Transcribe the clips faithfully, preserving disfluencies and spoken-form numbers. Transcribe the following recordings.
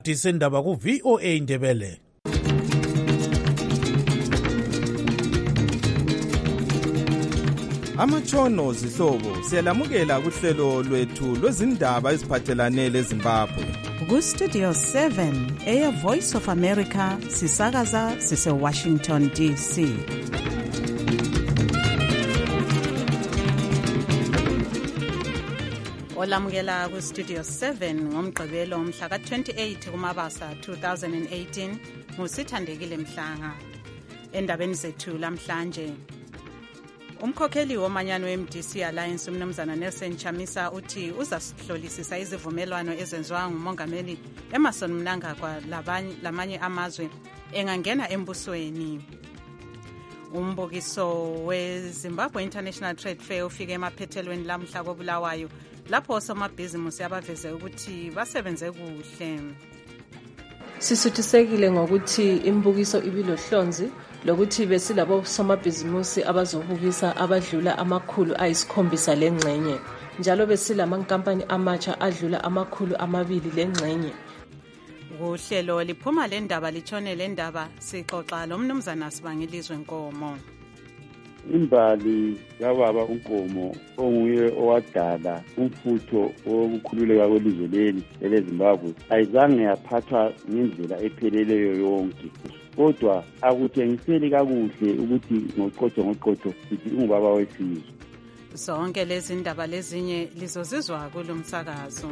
Sendaba ku V O A Ndebele. Amatshono zihlobo siyalamukela kuhlelo lwethu lwezindaba eziphathelane leZimbabwe. Ku Studio seven eya Voice of America sisakaza sise Washington D C. Olamukela ku Studio seven ngomgqibelo mhla ka twenty-eight kuMabasa two thousand eighteen ngusithandekile Mhlanga. Endabeni zethu lamhlanje, umkhokheli womanyano we-M D C Alliance umnumzana Nelson Chamisa uthi uzasihlolisisa izivumelwano ezenziwa ngumongameli Emmerson Mnangagwa lamanye amazwe engangena embusweni. Umbukiso we-Zimbabwe International Trade Fair ufike emaphethelweni lamhla koBulawayo lapho osomabhizimusi abaveze ukuthi basebenze kuhle. Sisuthisekile ngokuthi imbukiso ibilohlonzi lokuthi besilabo somabhizimusi abazobukisa abadlula amakhulu ayisikhombisa lengxenye, njalo besilamankampani amatsha adlula amakhulu amabili lengxenye. Uhlelo liphuma lendaba litshone lendaba sixoxa lomnumzana Sibangilizwe Nkomo. Imbali kababa uNkomo onguye owadala umfutho wokukhululeka kwelizwe leli eleZimbabwe ayizange yaphathwa ngendlela epheleleyo yonke, kodwa akuthengiseli kakuhle ukuthi ngoqotho ngoqotho sithi ungubaba wesizwe. Zonke lezi ndaba lezinye lizozizwa kulomsakazo.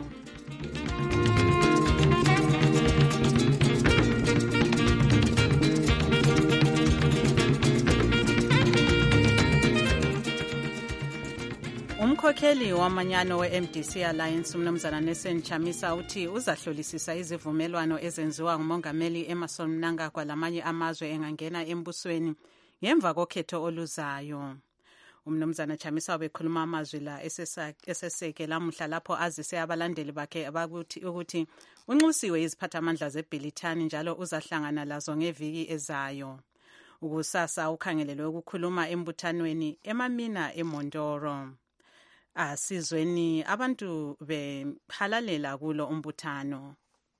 Umkhokheli wamanyano we-M D C Alliance umnumzana Nelson Chamisa uthi uzahlolisisa izivumelwano ezenziwa ngumongameli Emmerson Mnangagwa lamanye amazwe engangena embusweni ngemva kokhetho oluzayo. Umnumzana Chamisa ubekhuluma amazwi la eseseke lamuhla lapho azise abalandeli bakhe abakuthi ukuthi unxusiwe iziphathamandla zeBilitani njalo uzahlangana lazo ngeviki ezayo. Ukusasa ukhangelelwe ukukhuluma embuthanweni eMamina eMondoro. Asizweni abantu behalalela kulo umbuthano.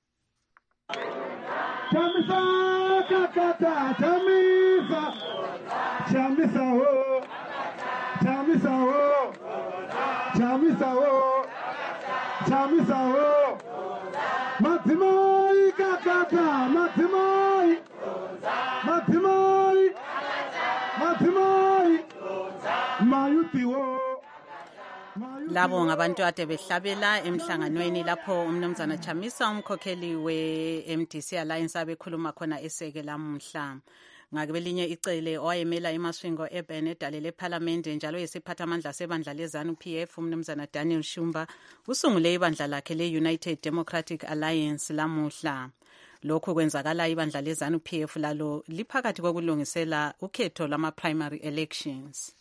Chamisa kakata Chamisa Chamisa ho Chamisa ho Chamisa ho Chamisa ho Matimai kakata Matimai Matimai Matimai Mayuti ho. Labo ngabantu ade behlabela emhlanganweni lapho umnumzana Chamisa umkhokheli we-M D C Alliance abekhuluma khona eseke lamuhla. Ngakelinye icele owayemela imaswingo eBen edale leParliament njalo yesiphathamandla sebandla leZANU P F umnumzana Daniel Shumba usungule ibandla lakhe le-United Democratic Alliance lamuhla. Lokho kwenzakala ibandla leZANU P F lalo liphakathi kokulungisela ukhetho lama-primary elections.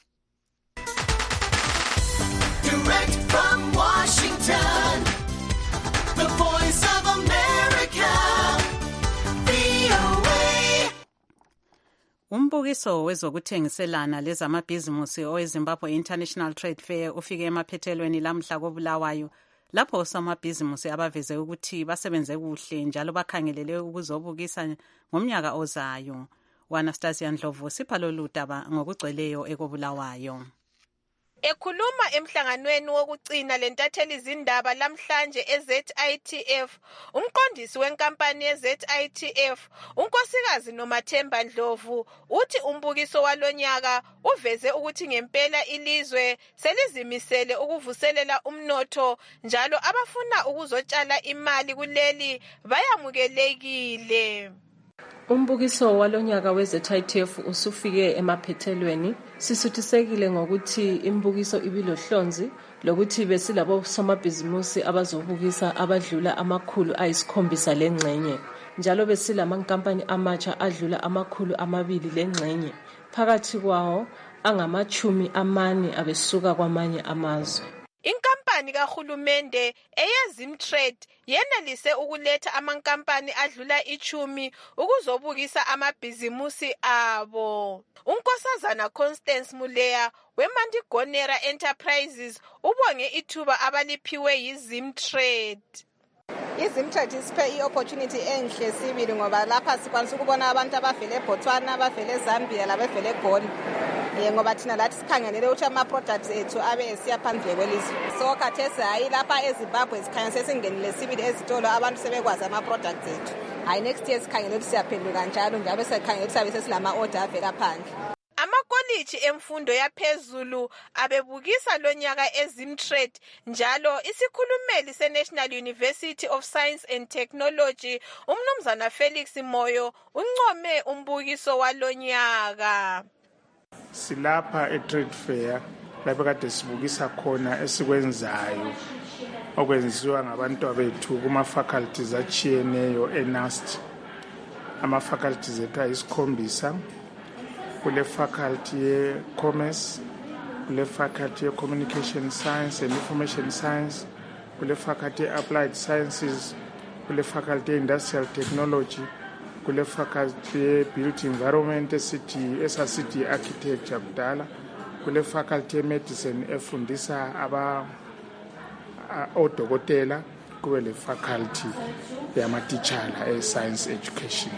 Direct from Washington, the Voice of America, V O A. Umbukiso wezokuthengiselana lezamabhizimusi oweZimbabwe International Trade Fair ufike emaphethelweni lamhla koBulawayo lapho osomabhizimusi abaveze ukuthi basebenze kuhle njalo bakhangelele ukuzobukisa ngomnyaka ozayo. Anastasia Ndlovu sipha lolu daba ngokugcweleyo ekoBulawayo. Ekhuluma emhlanganweni wokucina lentatheli izindaba lamhlanje e-Z I T F, umqondisi wenkampani ye-Z I T F, unkosikazi Nomathemba Ndlovu, uthi umbukiso walonyaka uveze ukuthi ngempela ilizwe selizimisele ukuvuselela umnotho njalo abafuna ukuzotshala imali kuleli bayamukelekile. Umbukiso walonyaka we-Z I T F usufike emaphethelweni. Sisuthisekile ngokuthi imbukiso ibilohlonzi lokuthi besilabo somabhizimusi abazobukisa abadlula amakhulu ayisikhombisa lengxenye, njalo besilamankampani amatsha adlula amakhulu amabili lengxenye, phakathi kwawo angamachumi amane abesuka kwamanye amazwe. Inkampani kahulumende eyeZimtrade yenelise ukuletha amankampani adlula ichumi ukuzobukisa amabhizimusi abo. Unkosazana Constance Muleya weMandigonera Enterprises ubonge ithuba abaliphiwe yiZimtrade. izimthetho isiphe i-opportunity enhle sibili ngoba lapha sikwanisa ukubona abantu abavele eBotswana, abavele eZambia, labavele eGoli. Eh ngoba thina lathi sikhangelele ukuthi ama-products ethu abe esiya phandle kwelizwe. So khathesi hayi lapha eZimbabwe sikhanya sesingenile sibili ezitolo abantu sebekwazi ama-products ethu. Hayi next year sikhangele ukuthi siyaphenduka njalo njalo sikhangele ukuthi sabe sesilama-order avela phandle. Amakolishi emfundo yaphezulu abebukisa lonyaka eZimtrade njalo isikhulumeli seNational University of Science and Technology umnumzana Felix Moyo uncome umbukiso walonyaka. Silapha e-trade fair lapho kade sibukisa khona esikwenzayo okwenziwa ngabantwana bethu kuma faculties achiyeneyo eNUST. Ama faculties ethu ayisikhombisa. Kule faculty ye commerce, kule faculty ye communication science and information science, kule faculty ye applied sciences, kule faculty ye industrial technology, kule faculty ye built environment esithi esasithi architecture kudala, kule faculty ye medicine efundisa aba odokotela, kube le faculty yamatitshala e science education.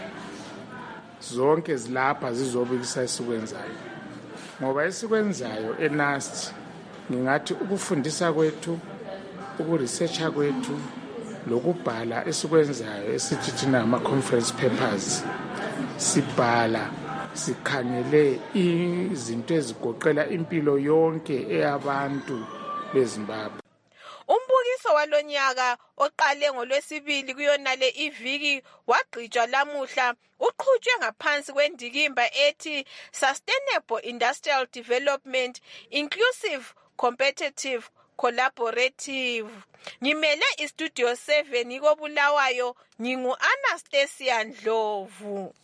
Zonke zilapha zizobikisa esikwenzayo ngoba esikwenzayo eNUST ngingathi ukufundisa kwethu, ukuresearcha kwethu, lokubhala esikwenzayo esithi thina ama conference papers sibhala sikhangele izinto ezigoqela impilo yonke eyabantu beZimbabwe. Umbukiso walonyaka oqale ngolwesibili kuyonale iviki wagqitshwa lamuhla uqhutshwe ngaphansi kwendikimba ethi Sustainable Industrial Development Inclusive Competitive Collaborative. Ngimele iStudio seven koBulawayo ngingu Anastasia Ndlovu.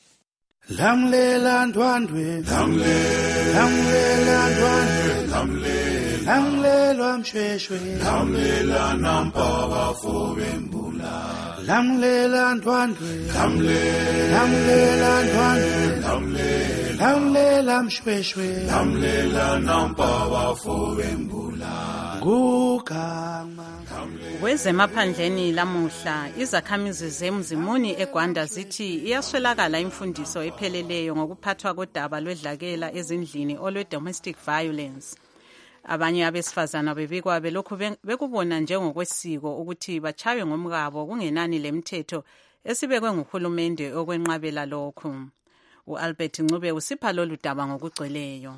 Lamlela ndwandwe lamlela lamlela ndwandwe lamlela lamlela mshweshwe lamlela nampaba fobembula lamlela ndwandwe lamlela lamlela ndwandwe lamlela lamlela mshweshwe lamlela nampaba fobembula ngugama. Kwezemaphandleni lamuhla izakhamizi zemzimuni eGwanda zithi iyaswelakala imfundiso epheleleyo ngokuphathwa kodaba lwedlakela ezindlini olwe domestic violence. Abanye abesifazana bebikwa belokhu bekubona njengokwesiko ukuthi bachaywe ngomkabo kungenani lemthetho esibekwe nguhulumende okwenqabela lokhu. uAlbert Ncube usipha lolu daba ngokugcweleyo.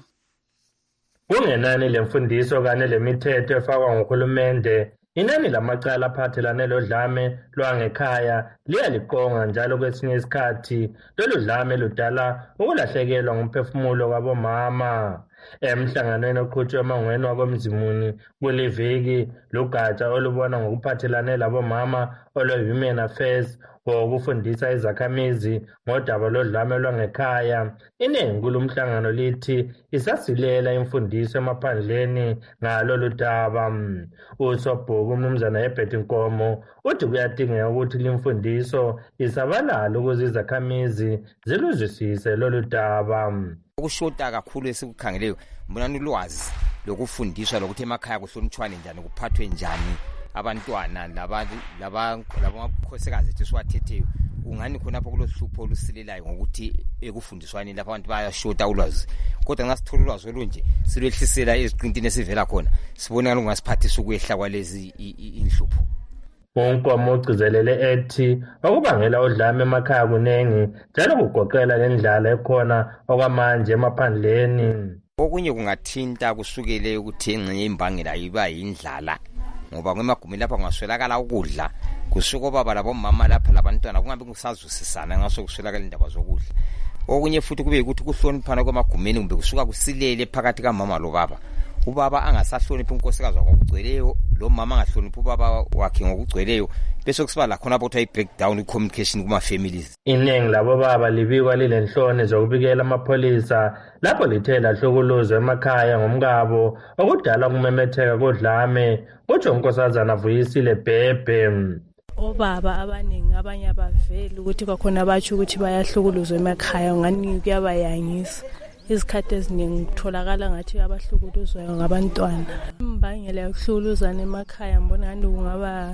Kungenani lemfundiso kanye lemithetho efakwa nguhulumende, inani lamacala aphathelane lodlame lwangekhaya liyaliqonga njalo kwesinye isikhathi lolu dlame ludala ukulahlekelwa ngumphefumulo kwabomama. Emhlanganweni oqhutshwe emangweni wakomzimuni kuliviki lugatsha olubona ngokuphathelane labomama olwe-Human Affairs ngokufundisa izakhamizi ngodaba lodlame lwangekhaya. Iningi kulumhlangano lithi isasilela imfundiso emaphandleni ngalolu daba. Usobhuku umnumzana Herbert Nkomo uthi kuyadingeka ukuthi limfundiso isabalale ukuze izakhamizi ziluzwisise lolu daba. Ukushoda kakhulu esikukhangeleyo mbonani ulwazi lokufundiswa lokuthi emakhaya kuhlonitshwane njani, kuphathwe njani abantwana labantu labakhosikazi ethi siwathetheyo. Ungani khonapho kulohlupho olusilelayo ngokuthi ekufundiswane lapha abantu bayashota ulwazi, kodwa nxa sithola ulwazi olunje silwehlisela eziqintini esivela khona sibona ngasiphathisa ukwehla kwalezi inhlupho. Unkomo ugcizelele ethi okubangela udlame emakhaya kunengi njalo kugoqela lendlala ekhona okwamanje emaphandleni. Okunye kungathinta kusukele ukuthi engcenye imbangela iba yindlala ngoba kwemagumeni lapha kungaswelakala ukudla kusuka obaba labomama lapha labantwana kungabe kusazwisisana ngaso kuswelakala indaba zokudla. Okunye futhi kube ukuthi kuhloniphana kwemagumeni kumbe kusuka kusilele phakathi kamama lobaba. Ubaba angasahloniphi unkosikazi ngokugcweleyo, lo mama angahloniphi ubaba wakhe ngokugcweleyo, bese kusiba la khona ukuthi i-breakdown i-communication kuma families. Iningi labo baba libikwa lilenhloni zokubikela amapholisa lapho lithe lahlukuluzwa emakhaya ngomkabo okudala ukumemetheka kodlame, kutsho unkosazana Vuyisile Bhebhe. Obaba abaningi abanye abaveli ukuthi kwakhona batsho ukuthi bayahlukuluzwa emakhaya ngani kuyabayangisa. Izikhathi eziningi kutholakala ngathi abahlukuluzwayo ngabantwana. Imbangela yokuhlukuluzana emakhaya mbona ngani kungaba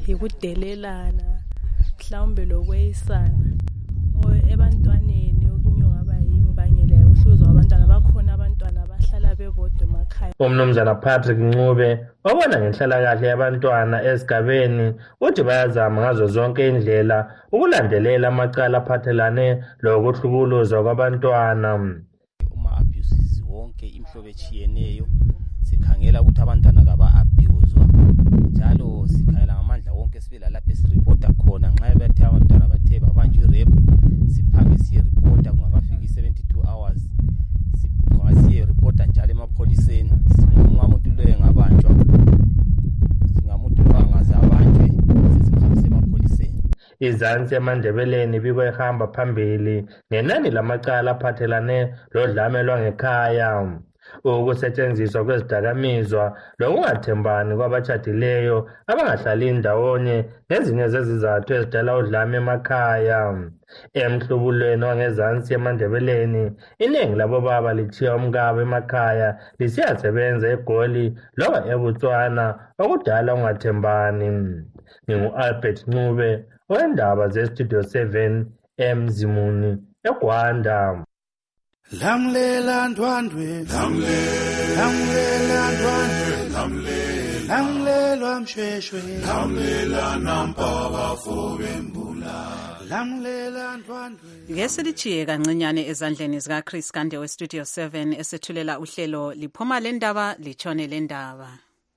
yikudelelana mhlawumbe lokweyisana ebantwaneni okunye ngaba yimbangela yokuhluzwa abantwana bakhona abantwana abahlala bebodwa emakhaya. Umnumzana Patrick Ncube obona ngenhlalakahle yabantwana esigabeni uthi bayazama ngazo zonke indlela ukulandelela amacala aphathelane lokuhlukuluzwa kwabantwana. Uma-abuses wonke imhlobo etshiyeneyo sikhangela ukuthi abantwana kaba-abuzwa njalo sikhangela ngamandla wonke sibila lapho esiripota khona nxa bethe abantwana bathe babanjwa irephu siphange siyeripota kungakafiki seventy-two hours siyeripota njalo emapholiseni singamuntu loyo engabanjwa singamuntu loyo angaze abanjwe sisimhambise emapholiseni. Izansi emandebeleni bikwe ehamba phambili ngenani lamacala aphathelane lodlame lwangekhaya. Ukusetshenziswa kwezidakamizwa lokungathembani kwabatshadileyo abangahlali ndawonye ngezinye zezizathu ezidala udlame emakhaya. Emhlubulweni wangezansi emandebeleni iningi labo baba lithiya umkabo emakhaya lisiyasebenza eGoli loba eBotswana okudala ungathembani. Ngingu-Albert Ncube wendaba ze-Studio seven eMzimuni eGwanda. Lamlela ndwandwe lamlela ndwandwe lamlela mshweshwe lamlela nampaba fobembula lamlela ndwandwe. Ngesilichiye kancinyane ezandleni zika Chris Kande we Studio seven esethulela uhlelo liphuma lendaba lichone lendaba.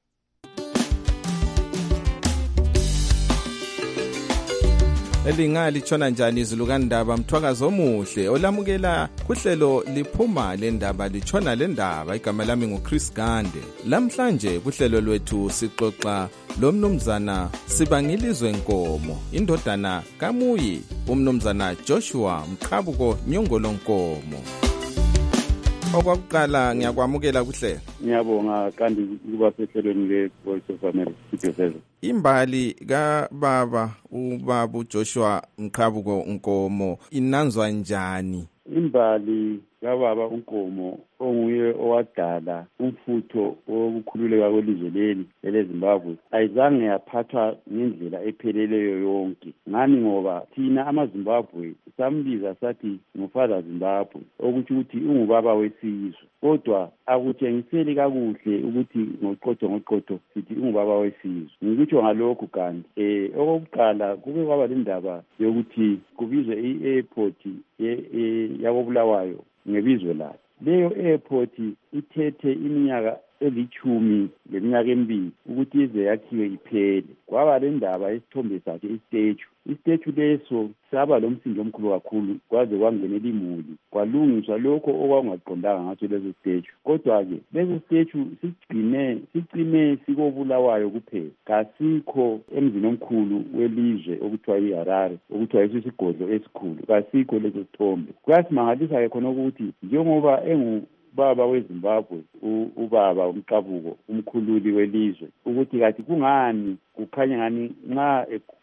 Elinga lichona njani izulu kandaba mthwakazi omuhle olamukela kuhlelo liphuma lendaba lichona lendaba. Igama lami nguChris Gande. Lamhlanje kuhlelo lwethu sixoxa lomnumzana Sibangilizwe Nkomo indodana kaMuyi umnumzana Joshua Mqhabuko Nyongolo Nkomo. Okwakuqala ngiyakwamukela kuhlelo. Ngiyabonga kandi kuba sehlelweni le-Voice of America Studio seven. Imbali kababa ubaba uJoshua Mqhabuko Nkomo inanzwa njani? Imbali kababa uNkomo onguye owadala umfutho wokukhululeka kwelizwe leli eleZimbabwe ayizange yaphathwa ngendlela epheleleyo yonke. Ngani ngoba thina amaZimbabwe sambiza sathi nguFather Zimbabwe okuthi ukuthi ungubaba wesizwe, kodwa akutshengiseli kakuhle ukuthi ngoqotho ngoqotho sithi ungubaba wesizwe. Ngikutsho ngalokhu kanti eh okokuqala kube kwaba lendaba yokuthi kubizwe i-airport yakobulawayo ngebizo layo. Leyo airport ithethe iminyaka elichumi leminyaka emibili ukuthi ize yakhiwe iphele. Kwaba le ndaba yesithombe sakhe istatue. Istatue leso saba lomsindo omkhulu kakhulu kwaze kwangenela imuli kwalungiswa lokho okwangaqondanga ngaso leso statue. Kodwa-ke leso statue sigcine sigcine sikobulawayo kuphela, kasikho emzini omkhulu welizwe okuthiwa iHarare okuthiwa isisigodlo esikhulu, kasikho leso sithombe. Kuyasimangalisa-ke khona ukuthi njengoba engu baba weZimbabwe ubaba uMqhabuko umkhululi welizwe ukuthi kathi kungani kukhanya ngani nxa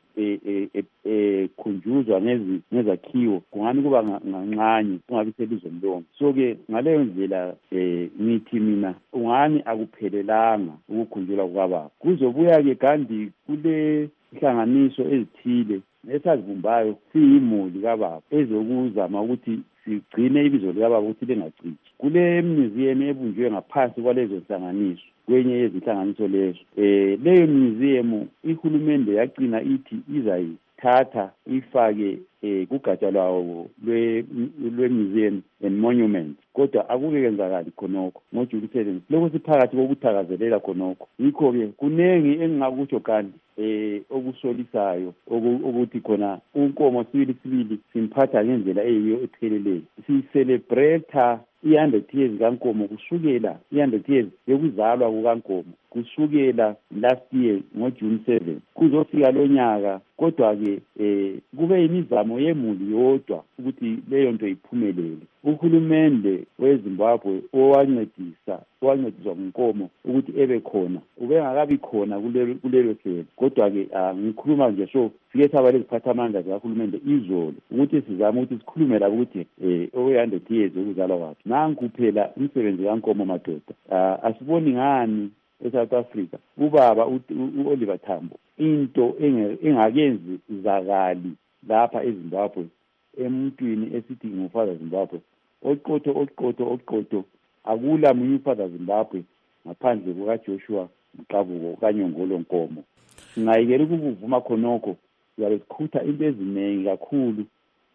ekhunjuzwa ngezakhiwo kungani kuba ngancane kungabi selizweni lonke. So-ke ngaleyo ndlela ngithi mina ungani akuphelelanga ukukhunjulwa kukababa. Kuzobuya-ke kandi kule nhlanganiso ezithile esazibumbayo siyimuli kababa ezokuzama ukuthi sigcine ibizo likababa ukuthi lingacitshi. Kule museum ebunjwe ngaphansi kwalezo nhlanganiso kwenye yezinhlanganiso lezo eh leyo museum ihulumende yagcina ithi izayithatha ifake eh kugatsha lwawo lwe lwe museum and monument, kodwa akukenzakali khonokho ngoJuli seven. Lokho siphakathi kokuthakazelela khonokho. Yikho-ke kunengi engingakutsho kanti eh okusolisayo ukuthi khona uNkomo sibili sibili simphatha ngendlela eyiyo epheleleyo. Si-celebrate i-one hundred years kaNkomo kusukela i-one hundred years yokuzalwa kukaNkomo kusukela last year ngoJune seven kuzofika lo nyaka. Kodwa-ke eh kube imizamo yemuli yodwa ukuthi leyo nto iphumelele. Uhulumende weZimbabwe owancedisa owancediswa nguNkomo ukuthi ebe khona ubengakabi khona kulelo kulelo hlelo. Kodwa-ke ngikhuluma nje so sike saba leziphathamandla zikahulumende izolo ukuthi sizame ukuthi sikhulume la ukuthi eh one hundred years yokuzalwa kwakhe. Nanku phela umsebenzi kaNkomo madoda. Asiboni ngani eSouth Africa ubaba uOliver Tambo into engakenzi zakali lapha eZimbabwe emuntwini esithi ngufather Zimbabwe oqotho oqotho oqotho akula munye ufather Zimbabwe ngaphandle kukaJoshua Mqabuko kaNyongolo Nkomo. Ngayekela ukuvuma khonokho yabe sikhutha into eziningi kakhulu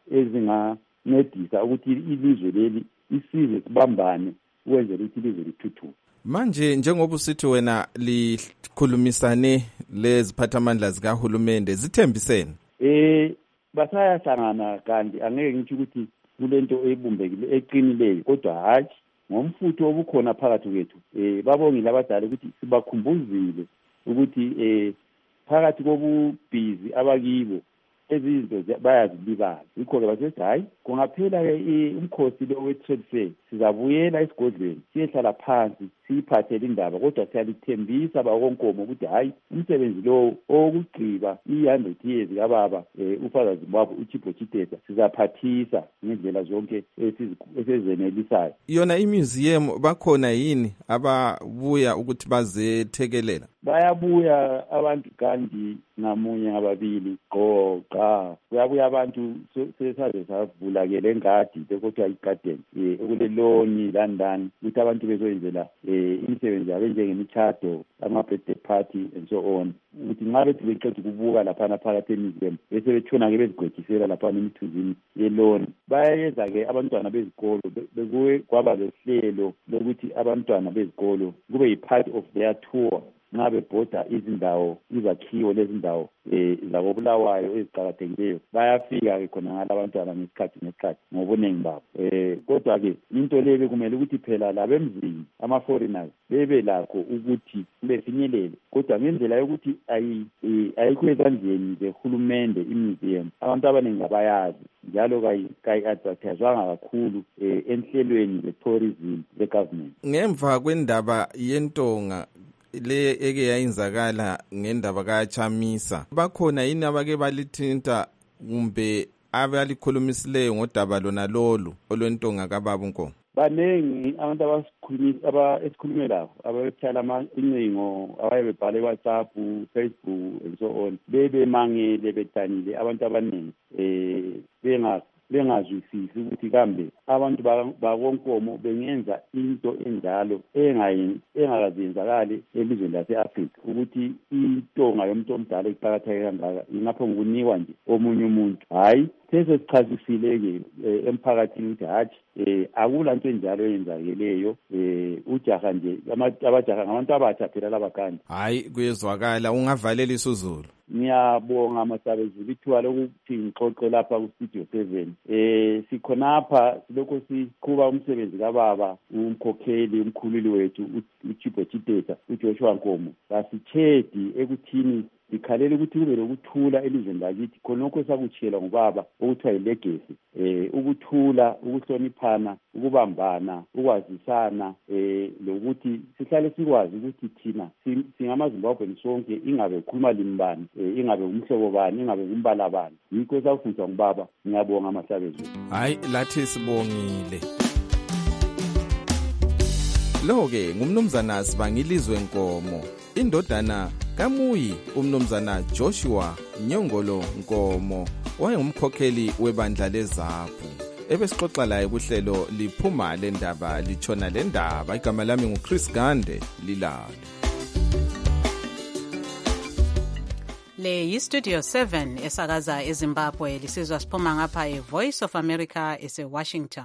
ezingancedisa ukuthi ilizwe leli isize sibambane ukwenzela ukuthi ilizwe lithuthuke. Manje njengoba usithi wena likhulumisane leziphathamandla zikahulumende zithembisene eh basayahlangana kanti angeke ngithi ukuthi kulento ebumbekile eqinileyo kodwa hayi ngomfutho obukhona phakathi kwethu eh babongile abadala ukuthi sibakhumbuzile ukuthi eh phakathi kobubhizi abakibo ezinto bayazilibala yikho ke basethi hayi kungaphela ke umkhosi lo we-trade fair sizabuyela esigodlweni siyehlala phansi siyiphathele indaba kodwa siyalithembisa bakonkomo ukuthi hayi umsebenzi lo okugqiba i-hundred years kababa ufather Zimbabwe uChipho Chiteta sizaphathisa ngendlela zonke esizenelisayo. Yona imuseum bakhona yini ababuya ukuthi bazethekelela? Bayabuya abantu kandi ngamunye ngababili qoqa kuyabuya abantu sesaze savula ke lengadi bekuthiwa igarden eh kuleloni landani ukuthi abantu bezoyenzela eh imisebenzi yabo njengemithado ama-birthday party and so on ukuthi nxa bethi beqeda ukubuka laphana phakathi emuseum bese bethona ke bezigwejisela laphana emithunzini yeloni bayenza ke abantwana bezikolo bekuwe kwaba lehlelo lokuthi abantwana bezikolo kube yi-part of their tour nxa bebhoda izindawo izakhiwo lezindawo eh zakobulawayo eziqakathekileyo bayafika ke khona ngala abantwana ngesikhathi nesikhathi ngobuningi babo eh kodwa ke into le bekumele ukuthi phela labemzini ama foreigners bebe lakho ukuthi befinyelele kodwa ngendlela yokuthi ayi ayikho ezandleni zehulumende imuseum abantu abaningi abayazi njalo kayi kayi advertisewanga kakhulu enhlelweni ze-tourism ze-government. Ngemva kwendaba yentonga le eke yayenzakala ngendaba kaChamisa bakhona yini abake balithinta kumbe abalikhulumisileyo ngodaba lona lolu olwentonga kababa uNkomo? Banengi abantu abasikhulumisa aba esikhulume lapho abayethala ama incingo abayebhala WhatsApp, Facebook and so on bebe mangele betanile abantu abaningi eh benga bengazwisisi ukuthi kambe abantu bakonkomo bengenza into enjalo engakazenzakali elizweni lase-Afrika ukuthi intonga yomuntu omdala iqakatheke kangaka ingapho ngokunikwa nje omunye umuntu hayi sesesichazisile-ke emphakathini ukuthi hathi um akula nto enjalo eyenzakeleyo um ujaha nje abajaha ngabantu abatsha phela labakandi hayi kuyezwakala ungavalela isuzulu. Ngiyabonga Masabezulu ithuba lokuthi ngixoxe lapha ku-Studio seven. Eh sikhonapha silokho siqhuba umsebenzi kababa umkhokheli umkhululi wethu uChipho Chiteta uJoshua Nkomo. Sasithedi ekuthini ikhalela ukuthi kube lokuthula elizweni lakithi khonokho sakutshela ngubaba okuthiwa yilegacy eh ukuthula ukuhloniphana ukubambana ukwazisana eh lokuthi sihlale sikwazi ukuthi thina singamaZimbabweni sonke ingabe ukhuluma limbani ingabe umhlobo bani ingabe umbala bani yikho esafundiswa ngubaba. Ngiyabonga Masabezulu. Hayi lathi sibongile. Lo-ke ngumnumzana Sibangilizwe Nkomo indodana kaMuyi umnumzana Joshua Nyongolo Nkomo wayengumkhokheli webandla leZAPHU ebesixoxa laye kuhlelo liphuma lendaba litshona lendaba. Igama lami nguChris Gande lilalo. Le yi-Studio seven esakaza eZimbabwe lisizwa siphuma ngapha e-Voice of America ese-Washington.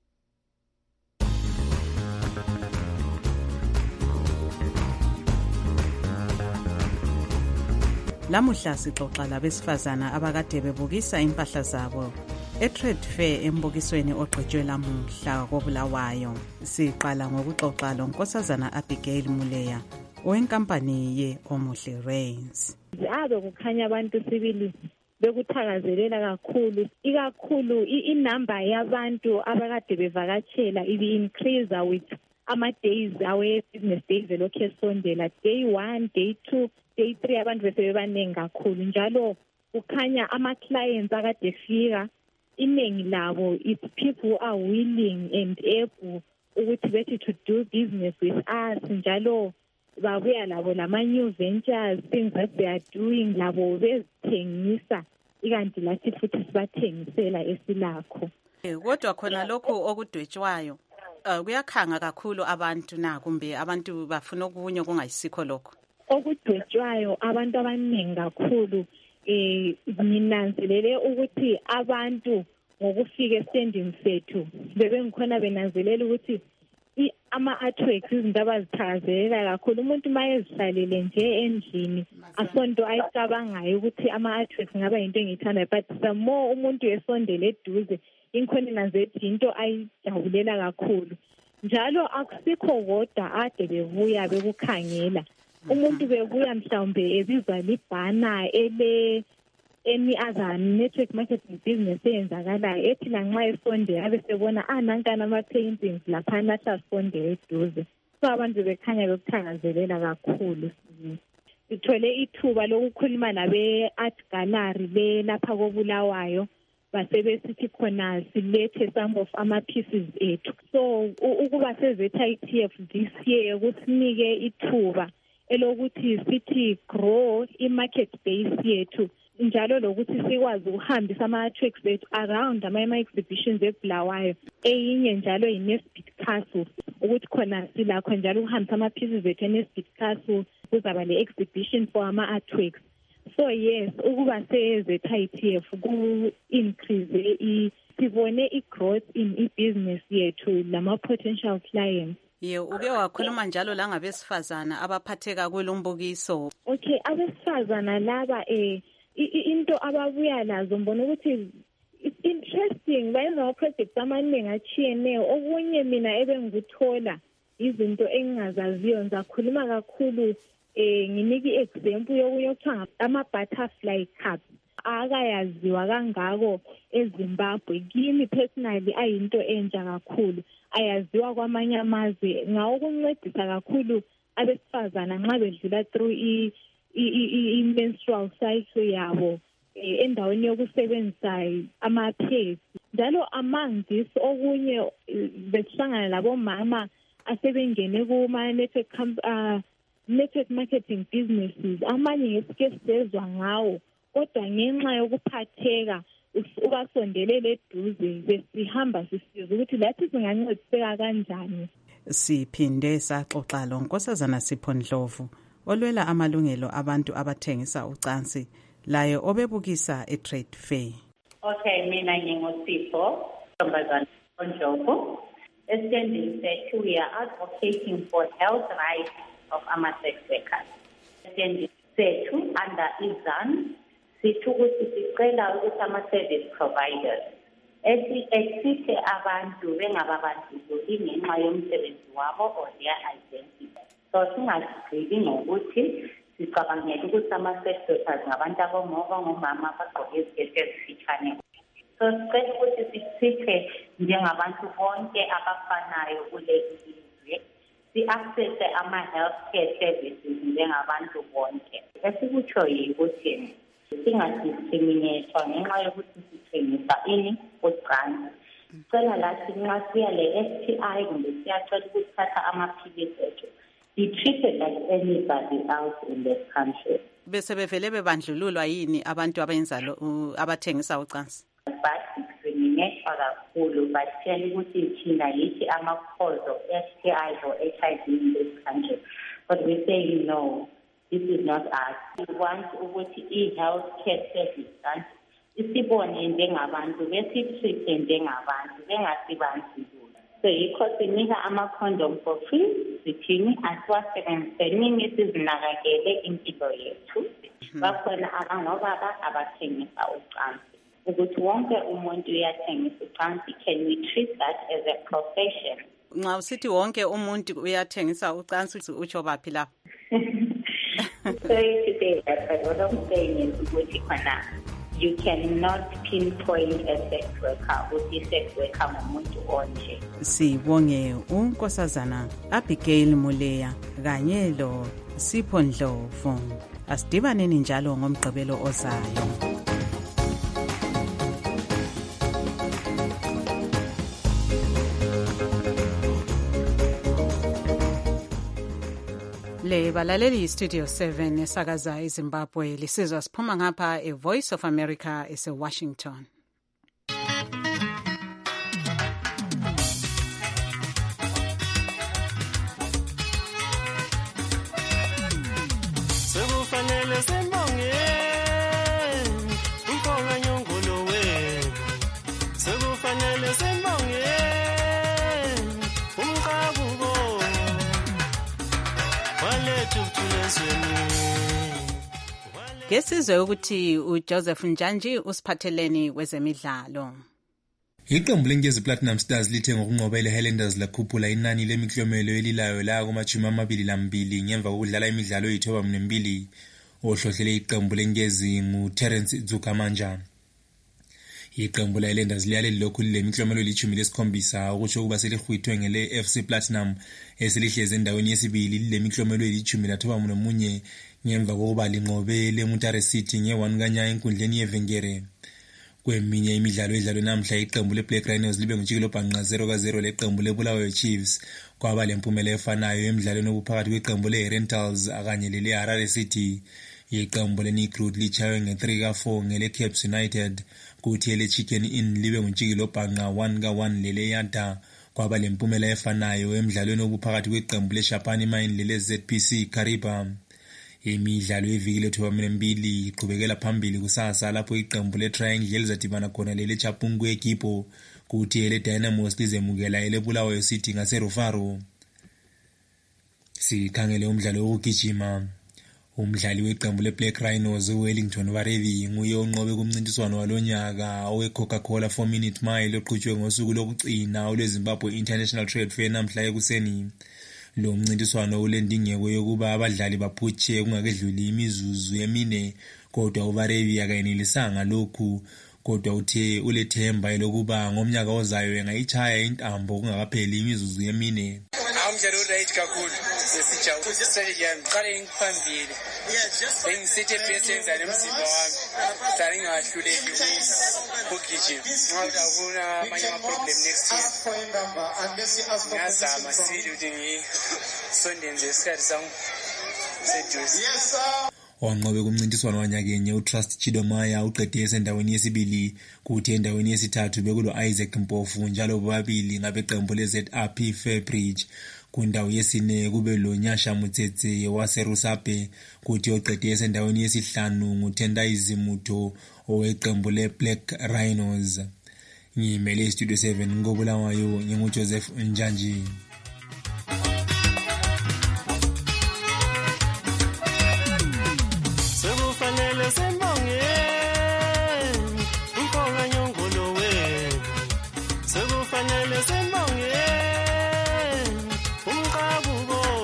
Lamuhla sixoxa labesifazana abakade bebukisa impahla zabo e-Trade Fair embukisweni ogqitshwe lamuhla koBulawayo. Siqala ngokuxoxa loNkosazana Abigail Muleya owenkampani ye-Omuhle Rains. Ave kukhanya abantu sibili bekuthakazelela kakhulu ikakhulu inamba yabantu abakade bevakatshela ibi increase with ama days awe business days lokho esondela day one day two day three abantu besebebanengi kakhulu njalo kukhanya ama clients akade fika iningi labo it's people who are willing and able ukuthi bethi to do business with us njalo babuya labo lama-new ventures, things that they are doing, labo bezithengisa ikanti lathi futhi sibathengisela esilakho. Kodwa khona lokhu okudwetshwayo uh, kuyakhanga kakhulu abantu na kumbe abantu bafuna okunye kungayisikho lokho okudwetshwayo abantu abaningi kakhulu eh nginanzelele ukuthi abantu ngokufika esending sethu bebengikhona benanzelela ukuthi ama-artworks izinto abazithakazelela kakhulu umuntu uma ezihlalele nje endlini asonto ayicabangayo ukuthi ama-artworks ngaba yinto engiyithandayo but the more umuntu esondele eduze inkhona nanzethi into ayijabulela kakhulu njalo akusikho kodwa ade bebuya bekukhangela umuntu bebuya mhlawumbe ebizwa libhana ele any other network marketing business eyenzakalayo ethi lanxa esonde abe sebona ah nankana ama-paintings laphana asasonde eduze so abantu bekhanya bekuthakazelela kakhulu sithole ithuba lokukhuluma nabe-art gallery le lapha koBulawayo basebesithi khona silethe some of ama-pieces ethu so ukuba se-Z I T F this year kusinike ithuba elokuthi sithi grow i-market base yethu njalo lokuthi sikwazi ukuhambisa ama-tracks ethu around ama-exhibitions eBulawayo eyinye njalo yi-Nesbit Castle ukuthi khona silakho njalo ukuhambisa ama-pieces ethu e-Nesbit Castle kuzaba le-exhibition for ama-artworks so yes ukuba se-Z I T F ku-increase sibone i-growth in i-business yethu lama-potential clients. Ye uke wakhuluma njalo la ngabesifazana abaphatheka kulombukiso. Okay, abesifazana laba eh into ababuya nazo mbona ukuthi it's interesting bayenza ama-projects amaningi achiyeneyo okunye mina ebengikuthola izinto engingazaziyo ngizakhuluma kakhulu eh nginiki i-example yokunye okuthiwa ama-butterfly cups akayaziwa kangako eZimbabwe kimi personally ayinto entsha kakhulu ayaziwa kwamanye amazwe ngawokuncedisa kakhulu abesifazana nxa bedlula through i i-menstrual cycle yabo endaweni yokusebenzisa ama-pads njalo among this okunye besihlangana labomama asebengene kuma-network uh, network marketing businesses amanye ngesike sisezwa ngawo kodwa ngenxa yokuphatheka ubasondelele eduze besihamba sisiza ukuthi lathi singancediseka kanjani. Siphinde saxoxa lo Nkosazana Sipho Ndlovu olwela amalungelo abantu abathengisa ucansi laye obebukisa e-trade fair. Okay, mina ngingosipho Nkosazana Ndlovu. Esending sethu we are advocating for health rights of ama-sex workers. Esending sethu under izan sithi ukuthi sicela ukuthi ama-service providers esithe abantu bengababandlululi ngenxa yomsebenzi wabo or their identity. So singasigqibi ngokuthi sicabangela ukuthi ama-sex workers ngabantu abongoba ngomama abagqoke iziketi ezifitshane. So sicela ukuthi sithe njengabantu bonke abafanayo kuleli lizwe si-accesse ama-healthcare services njengabantu bonke. Esikutsho yikuthi singadiscriminatwa ngenxa yokuthi sithengisa ini ucansi. Sicela lathi nxa siya le-S T I kumbe siyacela ukuthatha amaphilisi ethu be treated like anybody else in this country. Bese bevele bebandlululwa yini abantu abenza abathengisa ucansi? Discriminatwa kakhulu batshela ukuthi thina yithi ama-cause of S T Is or H I V in this country. But we say no. This is not us. We want ukuthi i-health care service isibone njengabantu besitreat-e njengabantu bengasibandlulula. So yikho sinika ama-condom for free sithini asiwasebenzisenini sizinakekele impilo yethu. Bakhona abangobaba abathengisa ucansi. Ukuthi wonke umuntu uyathengisa ucansi, can we treat that as a profession? Nxa usithi wonke umuntu uyathengisa ucansi utsho baphi lapho? Sorry to say that, but what I'm saying is ukuthi you cannot pinpoint a sex worker ukuthi sex worker ngumuntu onje. Sibonge uNkosazana Abigail Muleya kanye lo Sipho Ndlovu. Asidibaneni njalo ngomgqibelo ozayo. le balaleli Studio seven esakaza eZimbabwe lisizwa siphuma ngapha eVoice of America eseWashington. Sekufanele sembonge umfonga nyongolo wenu. Sekufanele sembonge umqabuko walethu kuthulezweni. Ngesizwe ukuthi uJoseph Njanji usiphatheleni kwezemidlalo. Iqembu lenkezi Platinum Stars lithe ngokunqoba iHighlanders lakhuphula inani lemiklomelo elilayo la kumajumi amabili lambili ngemva kokudlala imidlalo eyithoba mbili ohlohlele iqembu lenkezi nguTerence Dzukamanja. Iqembu leHighlanders liyale lokhu lemiklomelo lichumi lesikhombisa okusho kuba selihwithwe ngele F C Platinum eselihleze endaweni yesibili lemiklomelo elichumi lathoba nomunye ngemva kokuba linqobe leMutare City nge-one kanya enkundleni yeVengere. Kweminye imidlalo edlalwe namhla iqembu leBlack Rhinos libe ngujikelo bhanqa zero ka zero leqembu leBulawayo Chiefs kwaba lempumela efanayo emidlalweni obuphakathi kweqembu leRentals akanye leleHarare City. Iqembu leNigroot lichaywe nge-three ka four ngeleCaps United kuthi eleChicken Inn libe ngujikelo bhanqa one ka one leleYada kwaba lempumela efanayo emidlalweni obuphakathi kweqembu leShapani Mine leleZ P C Kariba. Imidlalo eviki lethoba mbili iqhubekela phambili kusasa lapho iqembu leTriangle lizadibana khona leleChapungu eGipo kuthi eleDynamos lizemukela eleBulawayo City ngaseRufaro. Sikhangele umdlalo wokugijima. Umdlali weqembu leBlack Rhinos uWellington Varevi nguye onqobe kumncintiswano walonyaka oweCoca-Cola four minute mile oqhutshwe ngosuku lokugcina olweZimbabwe International Trade Fair namhla ekuseni. Lo mncintiswano ulendingeko yokuba abadlali baphutshe kungakedluli imizuzu emine kodwa uVarevi akayenelisanga lokhu kodwa uthe ulethemba lokuba ngomnyaka ozayo engayichaya intambo kungakapheli imizuzu emine. Umdlalo right kakhulu sesijawu stadium qale ngiphambili engisithi ePSenza nemzimba wami sari ngahluleki ukugijima ngoba kuna amanye ama problem next year ngazama sidi ukuthi ngisondenze isikhathi sami seduze. Wanqobe kumncintiswano wanyakenye uTrust Chidomaya uqede esendaweni yesibili kuthi endaweni yesithathu bekulo Isaac Mpofu njalo bobabili ngabeqembu leZ R P Fairbridge. Kundawo yesine kube lo Nyasha Mutsetse waseRusape kuthi oqede esendaweni yesihlanu nguTendai Zimuto oweqembu leBlack Rhinos. Ngimele Studio seven ngobulawayo nginguJoseph Njanji. Sekufanele sembonge umfonga nyongolo wenu. Sekufanele sembonge umqabuko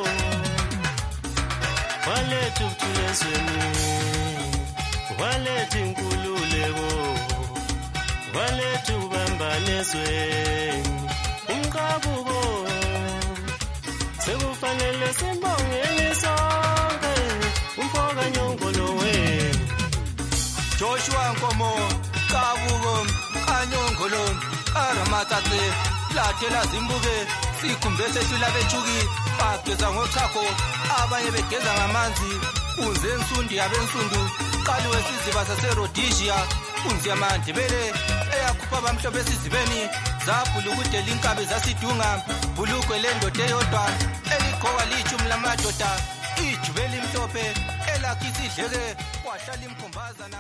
walethu kuthulezweni. Walethu inkululeko walethu bambanezweni umqabuko. Sekufanele sembongeni sonke umfonga nyongolo wenu. Joshua Nkomo Kabuko Kanyongolo Aramatate lathela Zimbuke sikhumbese silabechuki bageza ngochakho abanye begeza ngamanzi unze ensundi yabensundu qaliwe siziba saseRhodesia unze amandebele eyakhupha abamhlophe esizibeni zabhula ukudela inkabi zasidunga bulukwe lendoda eyodwa eliqhoka lichumi lamadoda ijubeli mhlophe elakhi sidleke kwahlala imkhombazana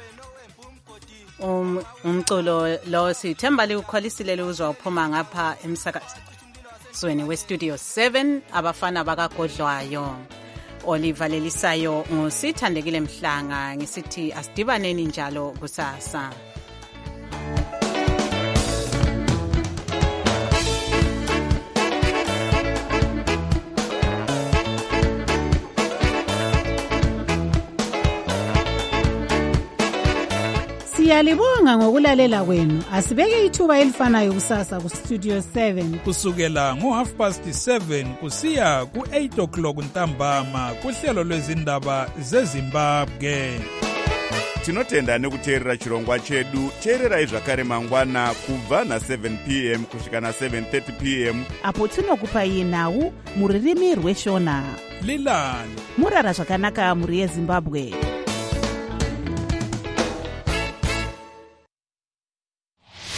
Um umculo lo sithemba liukholisile luzwa uphuma ngapha emsakazweni weStudio seven abafana bakagodlwayo. Oliver Lelisayo ngusithandekile Mhlanga ngisithi asidibaneni njalo kusasa. Siyalibonga ngokulalela kwenu. Asibeke ithuba elifanayo kusasa ku Studio seven kusukela ngo half past seven kusiya ku eight o'clock ntambama kuhlelo lwezindaba zeZimbabwe. Tinotenda nekuteerera chirongwa chedu. Teererai zvakare mangwana kubva na seven p m kusvika na seven thirty p m apo tinokupai nhau muririmi rweshona. lilani murara zvakanaka mhuri yezimbabwe.